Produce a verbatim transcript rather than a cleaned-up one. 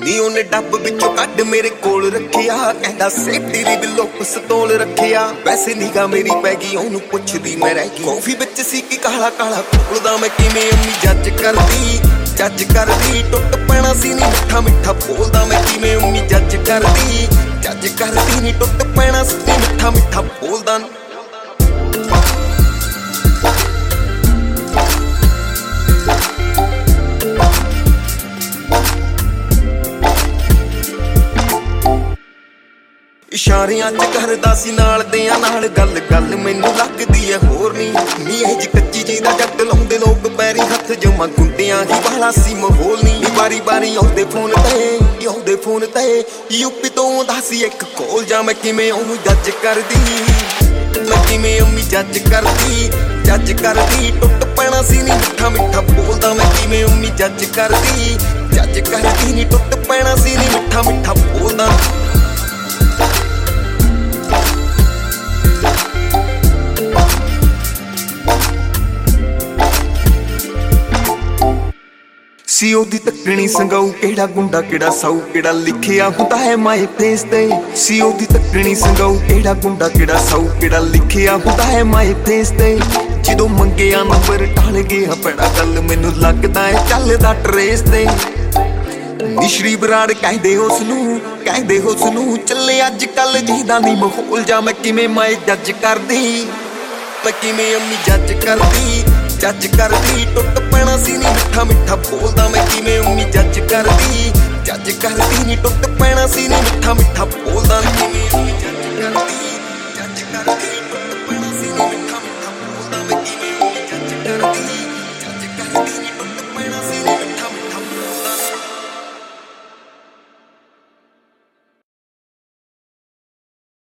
ਨੀ ਉਹਨੇ ਡੱਬ ਵਿੱਚੋਂ ਕੱਢ ਮੇਰੇ ਕੋਲ ਰੱਖਿਆ, ਕਹਿੰਦਾ ਸੇਫਟੀ ਦੀ ਬਿੱਲੋ ਪਿਸਤੌਲ ਰੱਖਿਆ। ਵੈਸੇ ਨਿਗਾ ਮੇਰੀ ਪੈ ਗਈ ਉਹਨੂੰ ਪੁੱਛਦੀ ਮੈਂ ਰਹਿ ਗਈ, ਕੌਫੀ ਵਿੱਚ ਸੀ ਕਿ ਕਾਲਾ ਕਾਲਾ ਘੋਲਦਾ ਮੈਂ ਕਿਵੇਂ ਅੰਮੀ ਜੱਜ ਕਰਦੀ ਜੱਜ ਕਰਦੀ। ਟੁੱਟ ਪੈਣਾ ਸੀ ਨੀ ਮਿੱਠਾ ਮਿੱਠਾ ਬੋਲਦਾ ਮੈਂ ਕਿਵੇਂ ਅੰਮੀ ਜੱਜ ਕਰਦੀ ਜੱਜ ਕਰਦੀ। ਨੀ ਟੁੱਟ ਪੈਣਾ ਸੀ ਨੀ ਮਿੱਠਾ ਮਿੱਠਾ ਬੋਲਦਾ। ਇਸ਼ਾਰਿਆਂ ਚ ਕਰਦਾ ਸੀ ਨਾਲ ਦਿਆਂ ਨਾਲ ਗੱਲ, ਗੱਲ ਮੈਨੂੰ ਲੱਗਦੀ ਐ ਹੋਰ ਨੀ। ਨੀ ਇਹ ਜੀ ਕੱਚੀ ਜੀ ਦਾ ਜੱਟ ਲਾਉਂਦੇ ਲੋਕ ਪੈਰੀ ਹੱਥ ਜਮਾ ਗੁੰਡਿਆਂ ਹੀ ਵਾਲਾ ਸੀ ਮਾਹੌਲ ਨੀ। ਵਾਰੀ ਵਾਰੀ ਆਉਂਦੇ ਫੋਨ ਤੇ ਆਉਂਦੇ ਫੋਨ ਤੇ ਯੂਪੀ ਤੋਂ ਆਉਂਦਾ ਸੀ ਇੱਕ ਕੋਲ, ਜਾਂ ਮੈਂ ਕਿਵੇਂ ਉਹਨੂੰ ਜੱਜ ਕਰਦੀ ਮੈਂ ਕਿਵੇਂ ਅੰਮੀ ਜੱਜ ਕਰਦੀ ਜੱਜ ਕਰਦੀ। ਟੁੱਟ ਪੈਣਾ ਸੀ ਨੀ ਮਿੱਠਾ ਮਿੱਠਾ ਬੋਲਦਾ ਮੈਂ ਕਿਵੇਂ ਅੰਮੀ ਜੱਜ ਕਰਦੀ ਜੱਜ ਕਰਦੀ। ਨੀ ਟੁੱਟ ਪੈਣਾ ਸੀ ਨੀ ਮਿੱਠਾ ਮਿੱਠਾ ਬੋਲਦਾ। ਸੀ ਉਹਦੀ ਤੱਕਣੀ ਸੰਗਾਊ, ਕਿਹੜਾ ਗੁੰਡਾ ਕਿਹੜਾ ਸਾਊ, ਕਿਹੜਾ ਲਿਖਿਆ ਹੁੰਦਾ ਹੈ ਮਾਏ ਫੇਸ ਤੇ। ਸੀ ਉਹਦੀ ਤੱਕਣੀ ਸੰਗਾਊ, ਕਿਹੜਾ ਗੁੰਡਾ ਕਿਹੜਾ ਸਾਊ, ਕਿਹੜਾ ਲਿਖਿਆ ਹੁੰਦਾ ਹੈ ਮਾਏ ਫੇਸ ਤੇ। ਜਦੋਂ ਮੰਗਿਆ ਨੰਬਰ ਟਾਲ ਗਿਆ ਬੜਾ ਗੱਲ, ਮੈਨੂੰ ਲੱਗਦਾ ਹੈ ਚੱਲਦਾ ਟਰੇਸ ਤੇ। ਨਿਸ਼ਰੀ ਬਰਾੜ ਕਹਿੰਦੇ ਉਸ ਨੂੰ ਕਹਿੰਦੇ ਉਸ ਨੂੰ ਚੱਲੇ ਅੱਜ ਕੱਲ ਜਿਹਦਾ ਨੀ ਮਾਹੌਲ, ਜਾਂ ਮੈਂ ਕਿਵੇਂ ਮਾਏ ਜੱਜ ਕਰਦੀ ਮੈਂ ਕਿਵੇਂ ਅੰਮੀ ਜੱਜ ਕਰਦੀ ਜੱਜ ਕਰਦੀ। ਟੁੱਟ ਪੈਣਾ ਸੀ ਨੀ ਮਿੱਠਾ ਮਿੱਠਾ ਬੋਲਦਾ ਮੈਂ ਕਿਵੇਂ ਅੰਮੀ ਜੱਜ ਕਰਦੀ ਜੱਜ ਕਰਦੀ। ਨੀ ਟੁੱਟ ਪੈਣਾ ਸੀ ਨੀ ਮਿੱਠਾ ਮਿੱਠਾ ਬੋਲਦਾ ਕਿਵੇਂ ਅੰਮੀ ਜੱਜ ਕਰਦੀ ਜੱਜ ਕਰਦੀ। ਟੁੱਟ ਪੈਣਾ ਸੀ ਨੀ ਮਿੱਠਾ ਮਿੱਠਾ ਬੋਲਦਾ ਮੈਂ ਕਿਵੇਂ